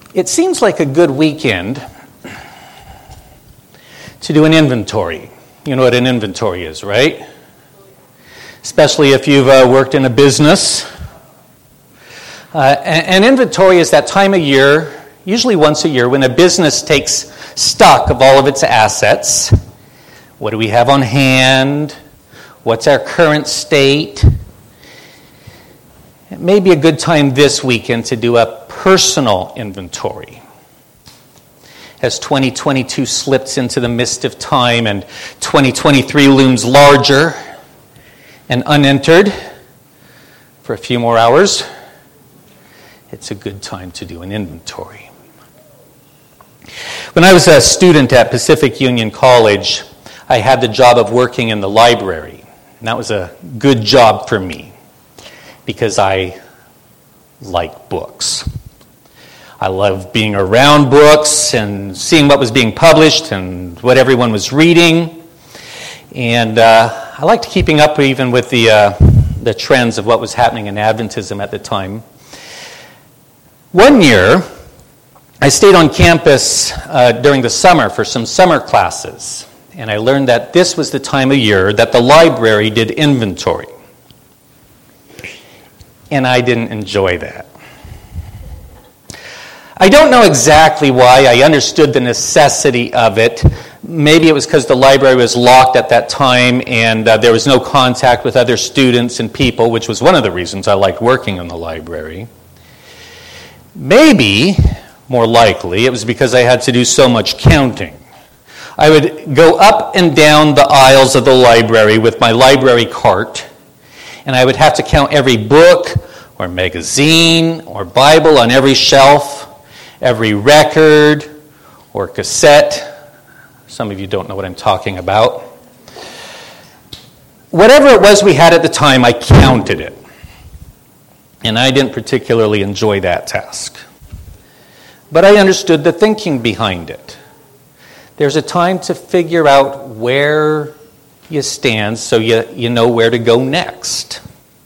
It seems like a good weekend to do an inventory. You know what an inventory is, right? Especially if you've worked in a business. An inventory is that time of year, usually once a year, when a business takes stock of all of its assets. What do we have on hand? What's our current state? It may be a good time this weekend to do a personal inventory. As 2022 slips into the mist of time and 2023 looms larger and unentered for a few more hours, it's a good time to do an inventory. When I was a student at Pacific Union College, I had the job of working in the library. And that was a good job for me because I like books. I love being around books and seeing what was being published and what everyone was reading. And I liked keeping up even with the trends of what was happening in Adventism at the time. One year, I stayed on campus during the summer for some summer classes. And I learned that this was the time of year that the library did inventory. And I didn't enjoy that. I don't know exactly why. I understood the necessity of it. Maybe it was because the library was locked at that time and there was no contact with other students and people, which was one of the reasons I liked working in the library. Maybe, more likely, it was because I had to do so much counting. I would go up and down the aisles of the library with my library cart, and I would have to count every book or magazine or Bible on every shelf, every record or cassette. Some of you don't know what I'm talking about. Whatever it was we had at the time, I counted it. And I didn't particularly enjoy that task. But I understood the thinking behind it. There's a time to figure out where you stand so you know where to go next.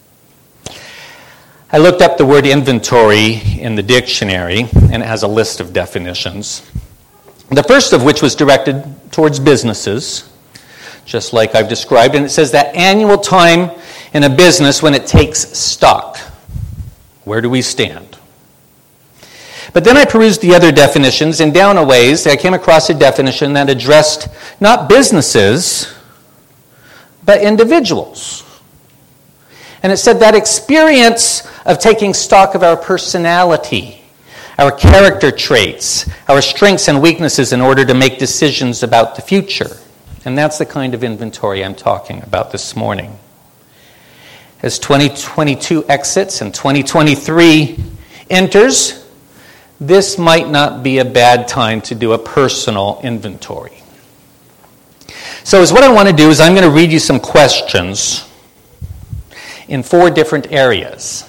I looked up the word inventory in the dictionary, and it has a list of definitions. The first of which was directed towards businesses, just like I've described, and it says that annual time in a business when it takes stock. Where do we stand? But then I perused the other definitions, and down a ways, I came across a definition that addressed not businesses, but individuals. And it said that experience of taking stock of our personality, our character traits, our strengths and weaknesses in order to make decisions about the future. And that's the kind of inventory I'm talking about this morning. As 2022 exits and 2023 enters, this might not be a bad time to do a personal inventory. So what I want to do is I'm going to read you some questions in 4 different areas.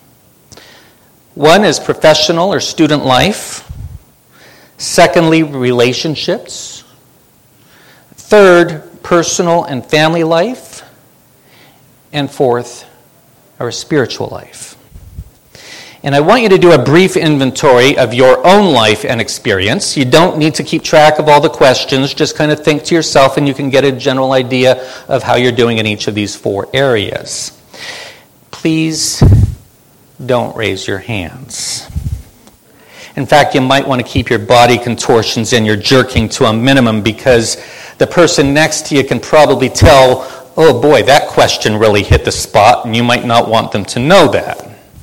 One is professional or student life. Secondly, relationships. Third, personal and family life. And fourth, our spiritual life. And I want you to do a brief inventory of your own life and experience. You don't need to keep track of all the questions. Just kind of think to yourself and you can get a general idea of how you're doing in each of these 4 areas. Please don't raise your hands. In fact, you might want to keep your body contortions and your jerking to a minimum because the person next to you can probably tell, oh boy, that question really hit the spot, and you might not want them to know that.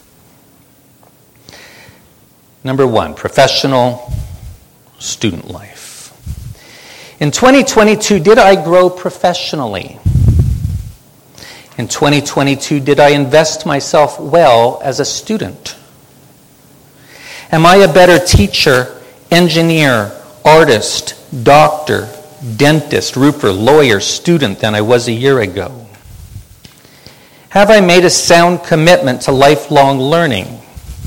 Number 1, professional student life. In 2022, did I grow professionally? In 2022, did I invest myself well as a student? Am I a better teacher, engineer, artist, doctor, dentist, roofer, lawyer, student than I was a year ago? Have I made a sound commitment to lifelong learning?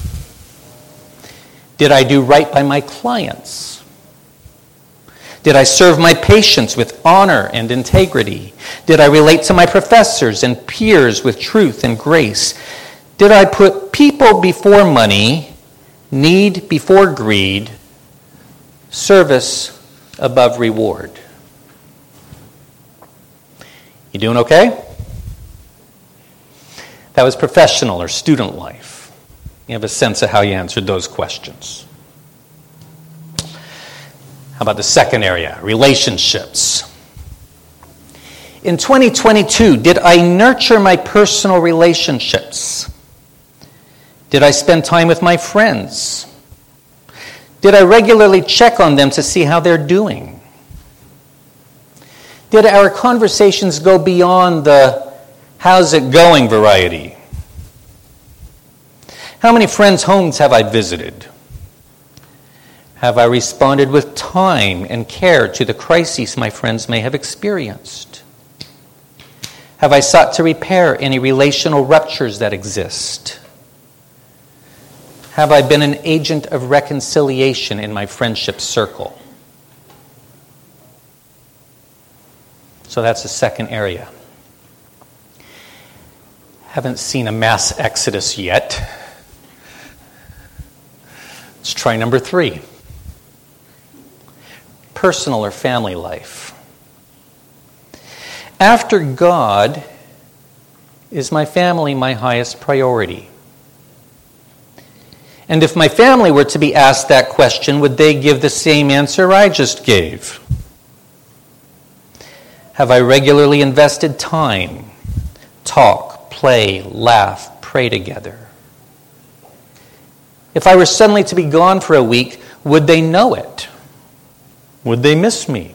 Did I do right by my clients? Did I serve my patients with honor and integrity? Did I relate to my professors and peers with truth and grace? Did I put people before money need before greed, service above reward. You doing okay? That was professional or student life. You have a sense of how you answered those questions. How about the second area, relationships? In 2022, did I nurture my personal relationships? Did I spend time with my friends? Did I regularly check on them to see how they're doing? Did our conversations go beyond the how's it going variety? How many friends' homes have I visited? Have I responded with time and care to the crises my friends may have experienced? Have I sought to repair any relational ruptures that exist? Have I been an agent of reconciliation in my friendship circle? So that's the second area. Haven't seen a mass exodus yet. Let's try number 3. Personal or family life. After God, is my family my highest priority? And if my family were to be asked that question, would they give the same answer I just gave? Have I regularly invested time, talk, play, laugh, pray together? If I were suddenly to be gone for a week, would they know it? Would they miss me?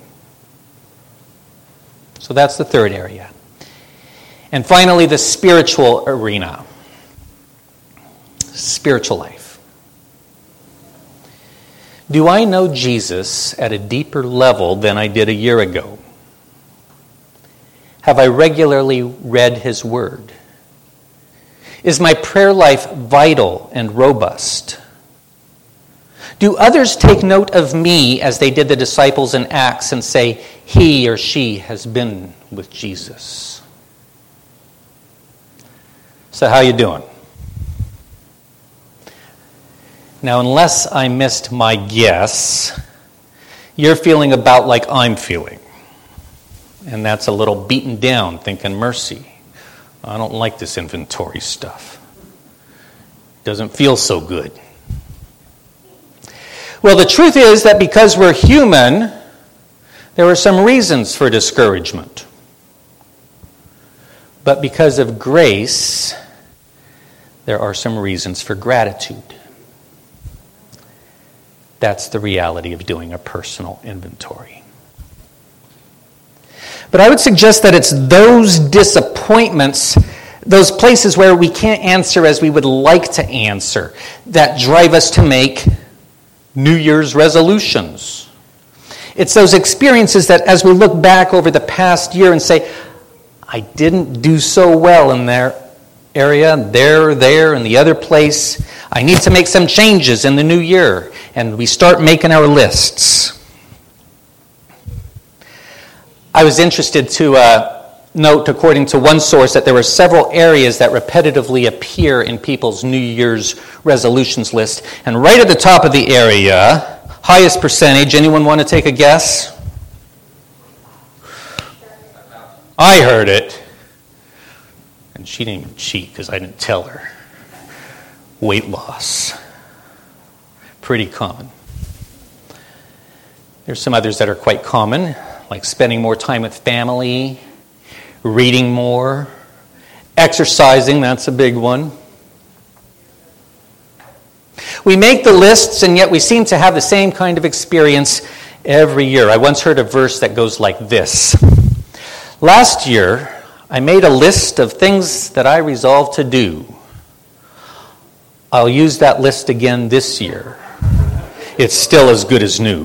So that's the third area. And finally, the spiritual arena. Spiritual life. Do I know Jesus at a deeper level than I did a year ago? Have I regularly read His Word? Is my prayer life vital and robust? Do others take note of me as they did the disciples in Acts and say, he or she has been with Jesus? So how you doing? Now, unless I missed my guess, you're feeling about like I'm feeling. And that's a little beaten down, thinking mercy. I don't like this inventory stuff. Doesn't feel so good. Well, the truth is that because we're human, there are some reasons for discouragement. But because of grace, there are some reasons for gratitude. That's the reality of doing a personal inventory. But I would suggest that it's those disappointments, those places where we can't answer as we would like to answer, that drive us to make New Year's resolutions. It's those experiences that as we look back over the past year and say, I didn't do so well in their area, there, and the other place. I need to make some changes in the new year. And we start making our lists. I was interested to note, according to one source, that there were several areas that repetitively appear in people's New Year's resolutions list. And right at the top of the area, highest percentage, anyone want to take a guess? I heard it. And she didn't even cheat because I didn't tell her. Weight loss. Pretty common. There's some others that are quite common, like spending more time with family, reading more, exercising, that's a big one. We make the lists, and yet we seem to have the same kind of experience every year. I once heard a verse that goes like this. Last year, I made a list of things that I resolved to do. I'll use that list again this year. It's still as good as new.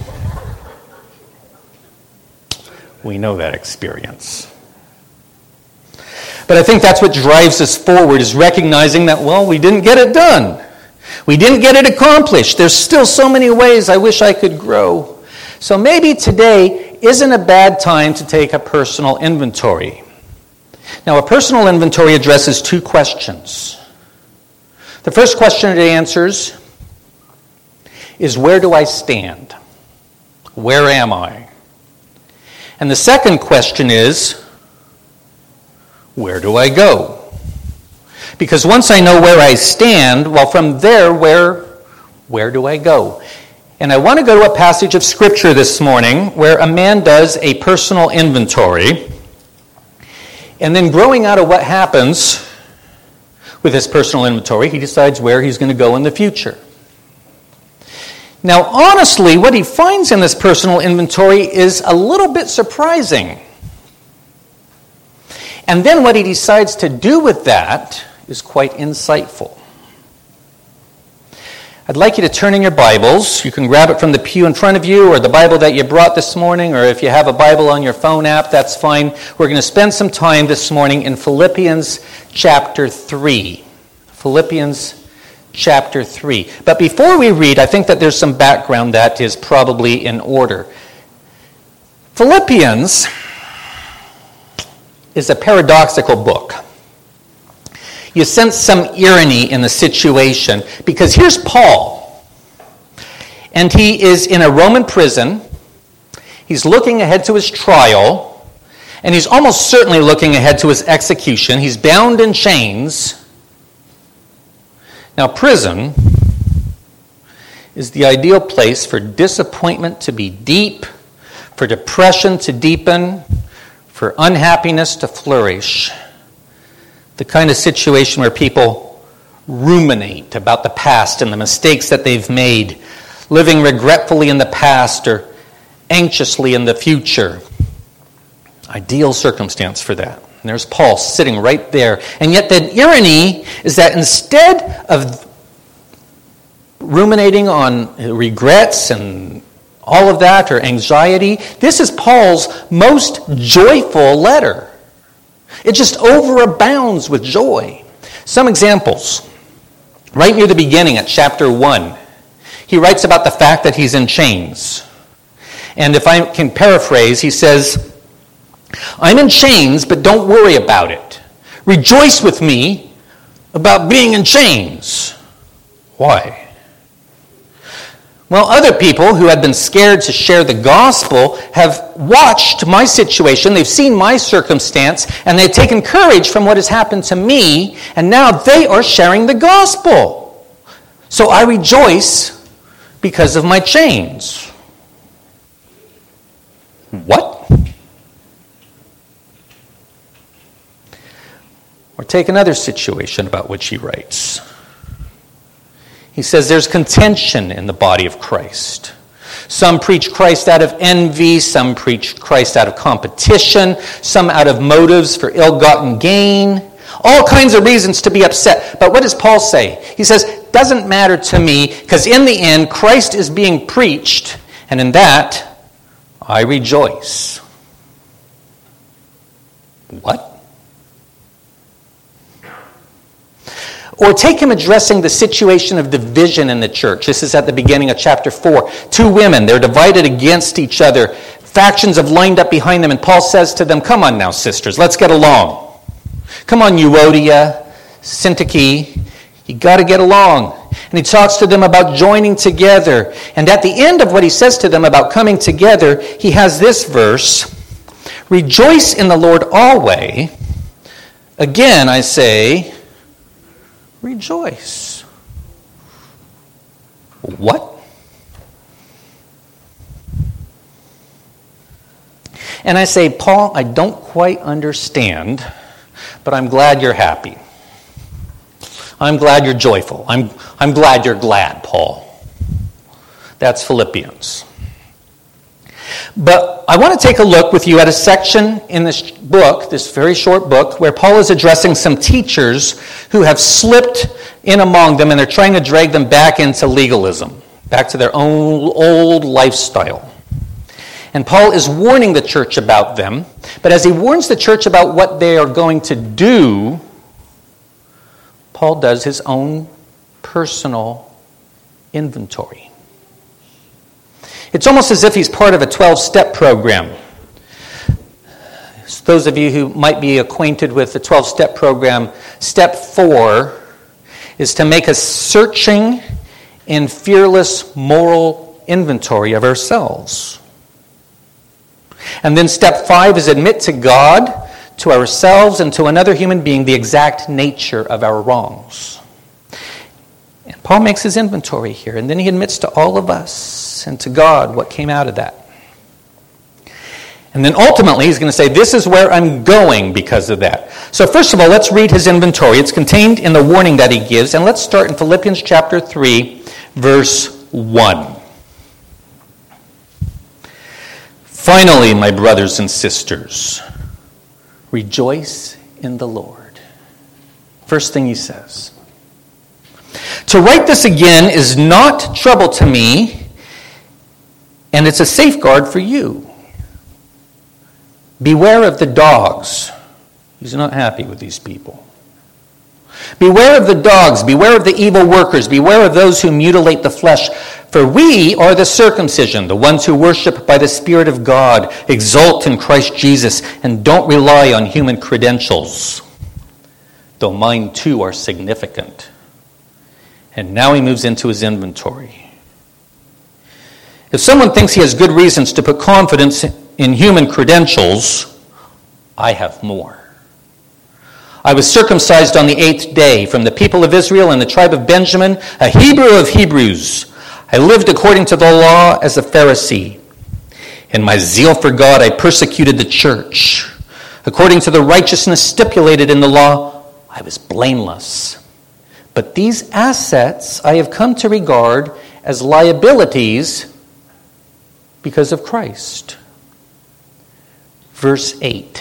We know that experience. But I think that's what drives us forward, is recognizing that, well, we didn't get it done. We didn't get it accomplished. There's still so many ways I wish I could grow. So maybe today isn't a bad time to take a personal inventory. Now, a personal inventory addresses two questions. The first question it answers is where do I stand? Where am I? And the second question is, where do I go? Because once I know where I stand, well, from there, where do I go? And I want to go to a passage of Scripture this morning where a man does a personal inventory. And then growing out of what happens with his personal inventory, he decides where he's going to go in the future. Now, honestly, what he finds in this personal inventory is a little bit surprising. And then what he decides to do with that is quite insightful. I'd like you to turn in your Bibles. You can grab it from the pew in front of you or the Bible that you brought this morning, or if you have a Bible on your phone app, that's fine. We're going to spend some time this morning in Philippians chapter 3. Philippians chapter 3. But before we read, I think that there's some background that is probably in order. Philippians is a paradoxical book. You sense some irony in the situation because here's Paul, and he is in a Roman prison. He's looking ahead to his trial, and he's almost certainly looking ahead to his execution. He's bound in chains. Now, prison is the ideal place for disappointment to be deep, for depression to deepen, for unhappiness to flourish. The kind of situation where people ruminate about the past and the mistakes that they've made, living regretfully in the past or anxiously in the future. Ideal circumstance for that. And there's Paul sitting right there. And yet the irony is that instead of ruminating on regrets and all of that or anxiety, this is Paul's most joyful letter. It just overabounds with joy. Some examples. Right near the beginning at chapter 1, he writes about the fact that he's in chains. And if I can paraphrase, he says, I'm in chains, but don't worry about it. Rejoice with me about being in chains. Why? Well, other people who had been scared to share the gospel have watched my situation, they've seen my circumstance, and they've taken courage from what has happened to me, and now they are sharing the gospel. So I rejoice because of my chains. What? Or take another situation about which he writes. He says there's contention in the body of Christ. Some preach Christ out of envy, some preach Christ out of competition, some out of motives for ill-gotten gain. All kinds of reasons to be upset. But what does Paul say? He says, doesn't matter to me, because in the end, Christ is being preached, and in that, I rejoice. What? Or take him addressing the situation of division in the church. This is at the beginning of chapter 4. Two women, they're divided against each other. Factions have lined up behind them, and Paul says to them, come on now, sisters, let's get along. Come on, Euodia, Syntyche, you got to get along. And he talks to them about joining together. And at the end of what he says to them about coming together, he has this verse, rejoice in the Lord always. Again, I say, rejoice. What? And I say, Paul, I don't quite understand, but I'm glad you're happy. I'm glad you're joyful. I'm glad you're glad, Paul. That's Philippians. But I want to take a look with you at a section in this book, this very short book, where Paul is addressing some teachers who have slipped in among them and they're trying to drag them back into legalism, back to their own old lifestyle. And Paul is warning the church about them, but as he warns the church about what they are going to do, Paul does his own personal inventory. It's almost as if he's part of a 12-step program. So those of you who might be acquainted with the 12-step program, step 4 is to make a searching in fearless moral inventory of ourselves. And then step 5 is admit to God, to ourselves, and to another human being the exact nature of our wrongs. And Paul makes his inventory here, and then he admits to all of us and to God what came out of that. And then ultimately he's going to say, this is where I'm going because of that. So first of all, let's read his inventory. It's contained in the warning that he gives, and let's start in Philippians chapter 3, verse 1. Finally, my brothers and sisters, rejoice in the Lord. First thing he says. To write this again is not trouble to me, and it's a safeguard for you. Beware of the dogs. He's not happy with these people. Beware of the dogs, beware of the evil workers, beware of those who mutilate the flesh. For we are the circumcision, the ones who worship by the Spirit of God, exult in Christ Jesus, and don't rely on human credentials, though mine too are significant. And now he moves into his inventory. If someone thinks he has good reasons to put confidence in human credentials, I have more. I was circumcised on the 8th day from the people of Israel and the tribe of Benjamin, a Hebrew of Hebrews. I lived according to the law as a Pharisee. In my zeal for God, I persecuted the church. According to the righteousness stipulated in the law, I was blameless. But these assets I have come to regard as liabilities because of Christ. Verse 8.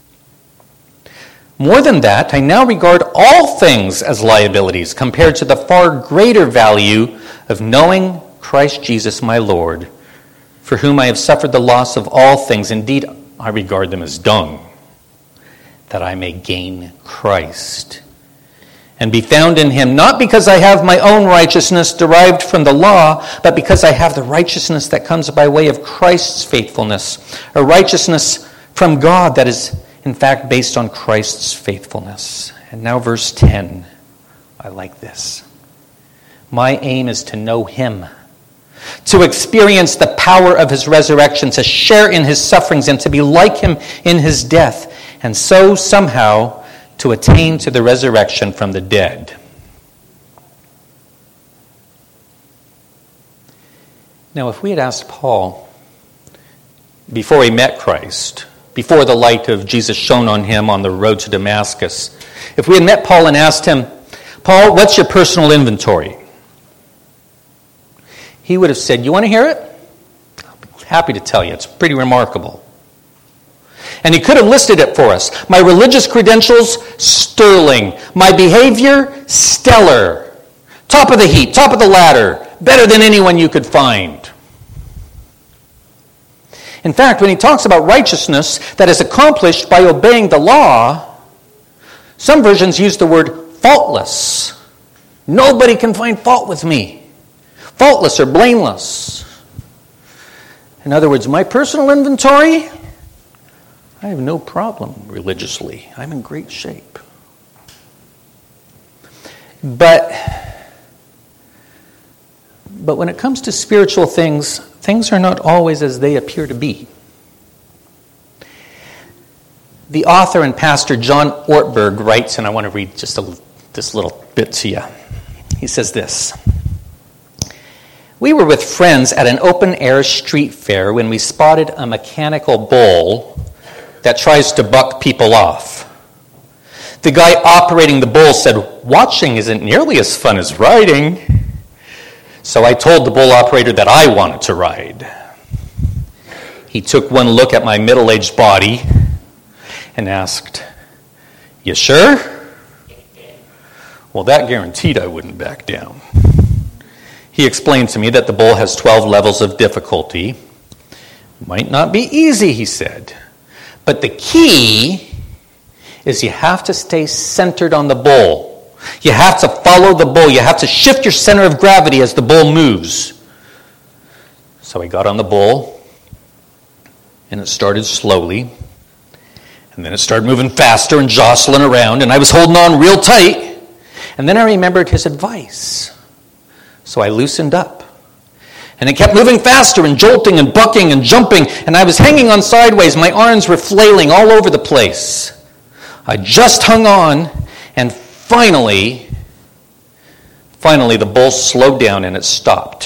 More than that, I now regard all things as liabilities compared to the far greater value of knowing Christ Jesus my Lord, for whom I have suffered the loss of all things. Indeed, I regard them as dung, that I may gain Christ and be found in him, not because I have my own righteousness derived from the law, but because I have the righteousness that comes by way of Christ's faithfulness, a righteousness from God that is in fact based on Christ's faithfulness. And now verse 10, I like this. My aim is to know him, to experience the power of his resurrection, to share in his sufferings, and to be like him in his death, and so somehow to attain to the resurrection from the dead. Now, if we had asked Paul, before he met Christ, before the light of Jesus shone on him on the road to Damascus, if we had met Paul and asked him, Paul, what's your personal inventory? He would have said, you want to hear it? I'll be happy to tell you. It's pretty remarkable. And he could have listed it for us. My religious credentials, sterling. My behavior, stellar. Top of the heap, top of the ladder. Better than anyone you could find. In fact, when he talks about righteousness that is accomplished by obeying the law, some versions use the word faultless. Nobody can find fault with me. Faultless or blameless. In other words, my personal inventory, I have no problem religiously. I'm in great shape. But when it comes to spiritual things, things are not always as they appear to be. The author and pastor John Ortberg writes, and I want to read just this little bit to you. He says this. We were with friends at an open-air street fair when we spotted a mechanical bull that tries to buck people off. The guy operating the bull said, watching isn't nearly as fun as riding. So I told the bull operator that I wanted to ride. He took one look at my middle-aged body and asked, you sure? Well, that guaranteed I wouldn't back down. He explained to me that the bull has 12 levels of difficulty. Might not be easy, he said. But the key is you have to stay centered on the bull. You have to follow the bull. You have to shift your center of gravity as the bull moves. So I got on the bull, and it started slowly. And then it started moving faster and jostling around, and I was holding on real tight. And then I remembered his advice. So I loosened up. And it kept moving faster and jolting and bucking and jumping, and I was hanging on sideways. My arms were flailing all over the place. I just hung on, and finally, the bull slowed down and it stopped.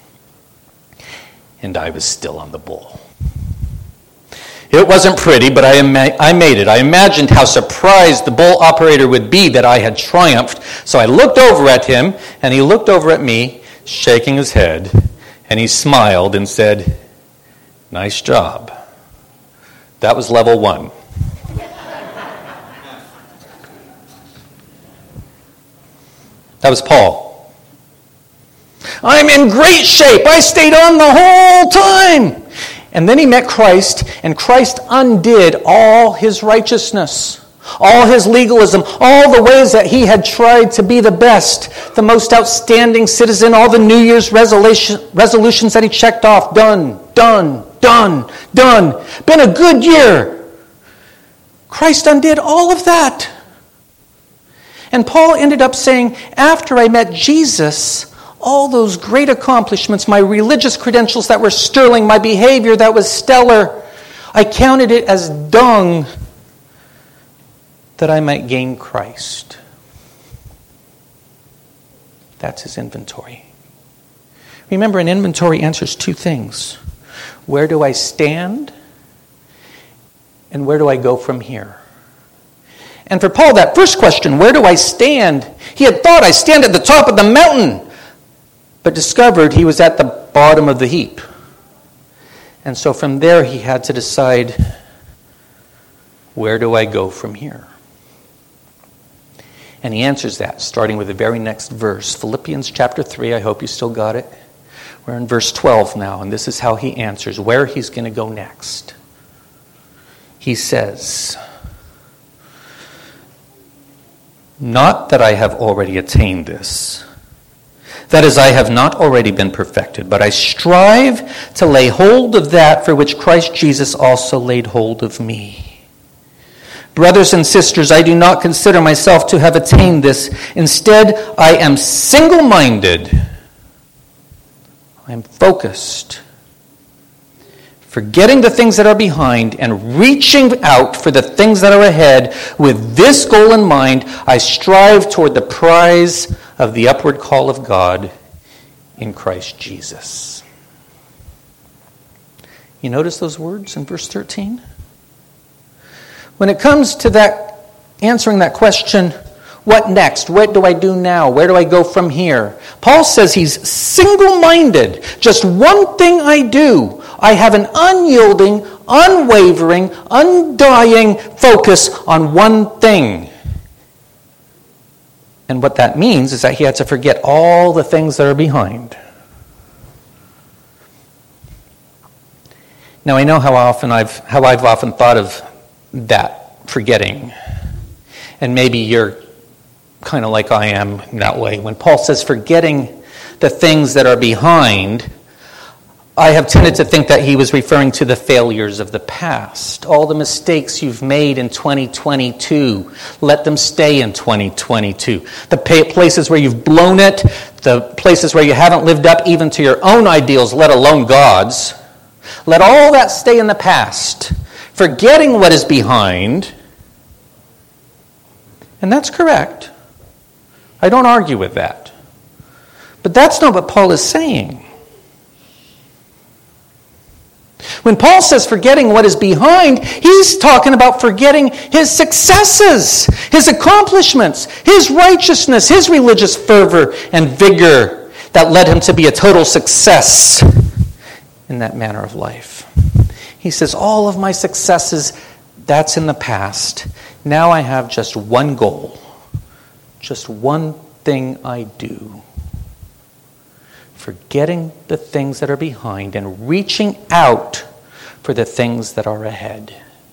And I was still on the bull. It wasn't pretty, but I made it. I imagined how surprised the bull operator would be that I had triumphed. So I looked over at him, and he looked over at me, shaking his head, and he smiled and said, "Nice job." That was level 1. That was Paul. "I'm in great shape. I stayed on the whole time." And then he met Christ, and Christ undid all his righteousness, all his legalism, all the ways that he had tried to be the best, the most outstanding citizen, all the New Year's resolutions that he checked off. Done, done, done, done. Been a good year. Christ undid all of that. And Paul ended up saying, after I met Jesus, all those great accomplishments, my religious credentials that were sterling, my behavior that was stellar, I counted it as dung that I might gain Christ. That's his inventory. Remember, an inventory answers 2 things. Where do I stand? And where do I go from here? And for Paul, that first question, where do I stand? He had thought, I stand at the top of the mountain, but discovered he was at the bottom of the heap. And so from there he had to decide, where do I go from here? And he answers that, starting with the very next verse. Philippians chapter 3, I hope you still got it. We're in verse 12 now, and this is how he answers, where he's going to go next. He says, "Not that I have already attained this. That is, I have not already been perfected, but I strive to lay hold of that for which Christ Jesus also laid hold of me. Brothers and sisters, I do not consider myself to have attained this. Instead, I am single-minded. I am focused, forgetting the things that are behind and reaching out for the things that are ahead. With this goal in mind, I strive toward the prize of the upward call of God in Christ Jesus." You notice those words in verse 13? When it comes to that, answering that question, what next? What do I do now? Where do I go from here? Paul says he's single-minded. Just one thing I do. I have an unyielding, unwavering, undying focus on one thing. And what that means is that he had to forget all the things that are behind. Now I know how I've often thought of that forgetting. And maybe you're kind of like I am in that way. When Paul says forgetting the things that are behind, I have tended to think that he was referring to the failures of the past. All the mistakes you've made in 2022, let them stay in 2022. The places where you've blown it, the places where you haven't lived up even to your own ideals, let alone God's, let all that stay in the past, forgetting what is behind. And that's correct. I don't argue with that. But that's not what Paul is saying. When Paul says forgetting what is behind, he's talking about forgetting his successes, his accomplishments, his righteousness, his religious fervor and vigor that led him to be a total success in that manner of life. He says, all of my successes, that's in the past. Now I have just one goal, just one thing I do. Forgetting the things that are behind and reaching out for the things that are ahead.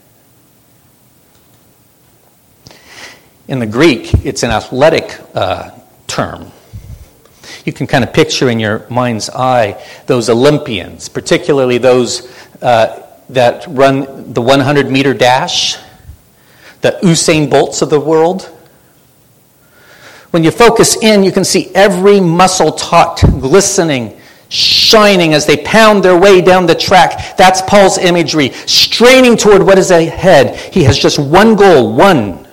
In the Greek, it's an athletic term. You can kind of picture in your mind's eye those Olympians, particularly those that run the 100-meter dash, the Usain Bolts of the world. When you focus in, you can see every muscle taut, glistening, shining as they pound their way down the track. That's Paul's imagery, straining toward what is ahead. He has just one goal, one.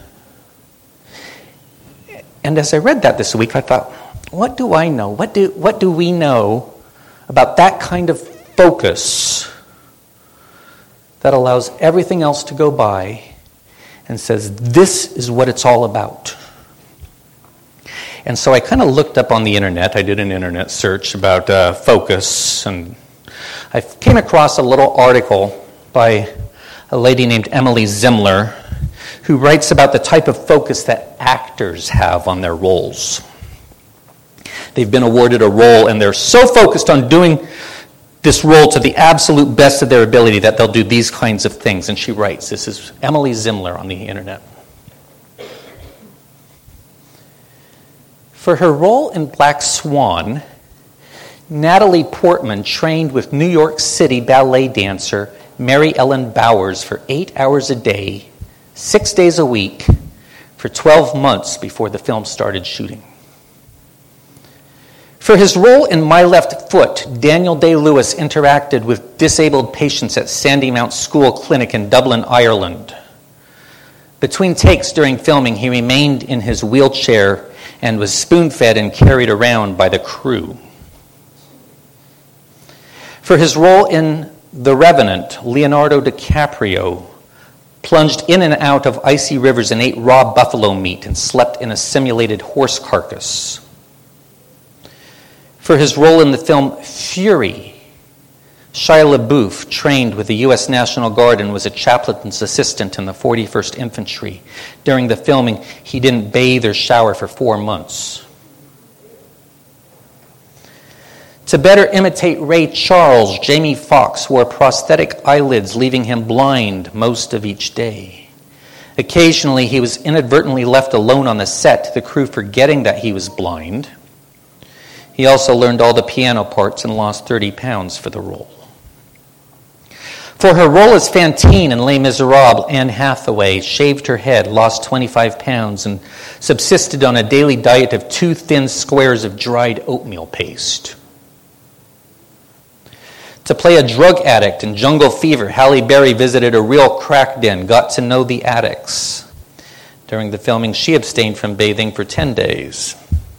And as I read that this week, I thought, what do I know? What do we know about that kind of focus that allows everything else to go by and says, this is what it's all about? And so I kind of looked up on the internet. I did an internet search about focus, and I came across a little article by a lady named Emily Zimler, who writes about the type of focus that actors have on their roles. They've been awarded a role, and they're so focused on doing this role to the absolute best of their ability that they'll do these kinds of things. And she writes, this is Emily Zimler on the internet. For her role in Black Swan, Natalie Portman trained with New York City ballet dancer Mary Ellen Bowers for 8 hours a day, 6 days a week, for 12 months before the film started shooting. For his role in My Left Foot, Daniel Day-Lewis interacted with disabled patients at Sandymount School Clinic in Dublin, Ireland. Between takes during filming, he remained in his wheelchair and was spoon-fed and carried around by the crew. For his role in The Revenant, Leonardo DiCaprio plunged in and out of icy rivers and ate raw buffalo meat and slept in a simulated horse carcass. For his role in the film Fury, Shia LaBeouf trained with the U.S. National Guard and was a chaplain's assistant in the 41st Infantry. During the filming, he didn't bathe or shower for 4 months. To better imitate Ray Charles, Jamie Foxx wore prosthetic eyelids, leaving him blind most of each day. Occasionally, he was inadvertently left alone on the set, the crew forgetting that he was blind. He also learned all the piano parts and lost 30 pounds for the role. For her role as Fantine in Les Miserables, Anne Hathaway shaved her head, lost 25 pounds, and subsisted on a daily diet of 2 thin squares of dried oatmeal paste. To play a drug addict in Jungle Fever, Halle Berry visited a real crack den, got to know the addicts. During the filming, she abstained from bathing for 10 days.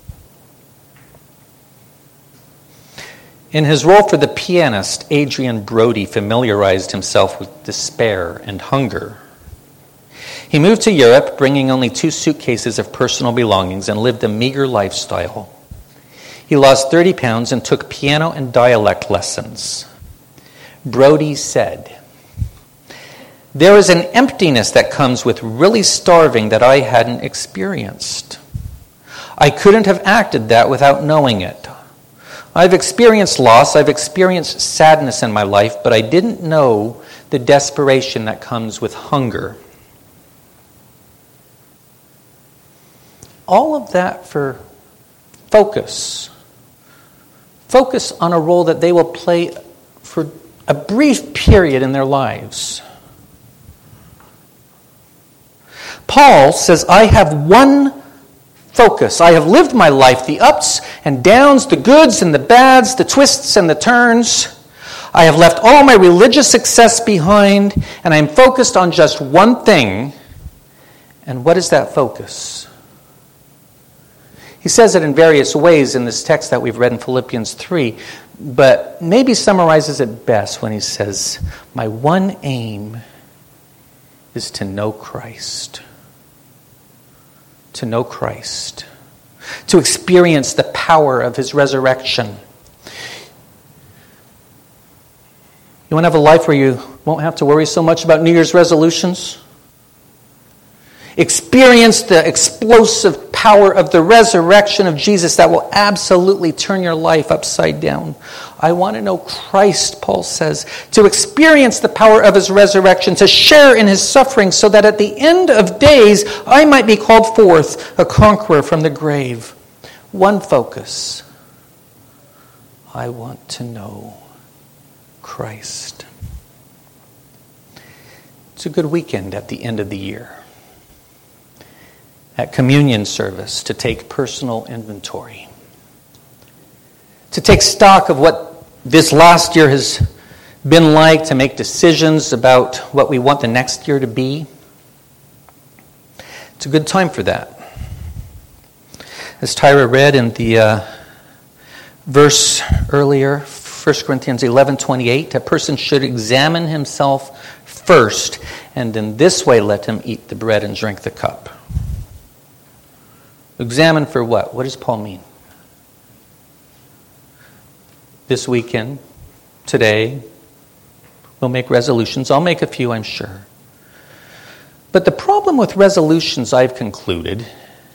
In his role for the pianist, Adrian Brody familiarized himself with despair and hunger. He moved to Europe, bringing only 2 suitcases of personal belongings, and lived a meager lifestyle. He lost 30 pounds and took piano and dialect lessons. Brody said, "There is an emptiness that comes with really starving that I hadn't experienced. I couldn't have acted that without knowing it. I've experienced loss, I've experienced sadness in my life, but I didn't know the desperation that comes with hunger." All of that for focus. Focus on a role that they will play for a brief period in their lives. Paul says, I have one focus. I have lived my life, the ups and downs, the goods and the bads, the twists and the turns. I have left all my religious success behind, and I am focused on just one thing. And what is that focus? He says it in various ways in this text that we've read in Philippians 3, but maybe summarizes it best when he says, my one aim is to know Christ. To know Christ. To experience the power of his resurrection. You want to have a life where you won't have to worry so much about New Year's resolutions? Experience the explosive power of the resurrection of Jesus that will absolutely turn your life upside down. I want to know Christ, Paul says, to experience the power of his resurrection, to share in his suffering so that at the end of days I might be called forth a conqueror from the grave. One focus. I want to know Christ. It's a good weekend at the end of the year. at communion service to take personal inventory, to take stock of what this last year has been like, to make decisions about what we want the next year to be. It's a good time for that. As Tyra read in the verse earlier, 1 Corinthians 11:28, a person should examine himself first, and in this way let him eat the bread and drink the cup. Examine for what? What does Paul mean? This weekend, today, we'll make resolutions. I'll make a few, I'm sure. But the problem with resolutions, I've concluded,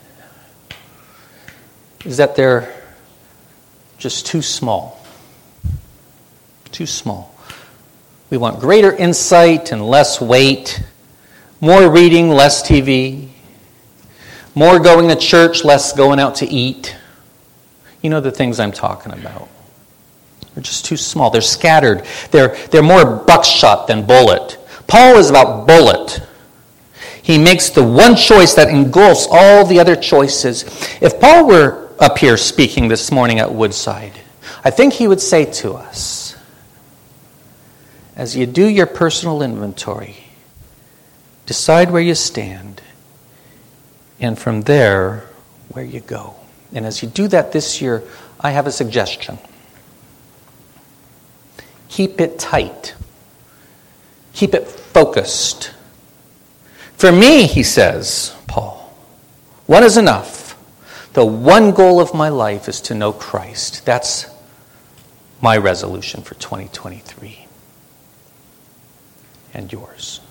is that they're just too small. Too small. We want greater insight and less weight, more reading, less TV, more going to church, less going out to eat. You know the things I'm talking about. They're just too small. They're scattered. They're more buckshot than bullet. Paul is about bullet. He makes the one choice that engulfs all the other choices. If Paul were up here speaking this morning at Woodside, I think he would say to us, as you do your personal inventory, decide where you stand, and from there, where you go. And as you do that this year, I have a suggestion. Keep it tight. Keep it focused. For me, he says, Paul, one is enough. The one goal of my life is to know Christ. That's my resolution for 2023. And yours.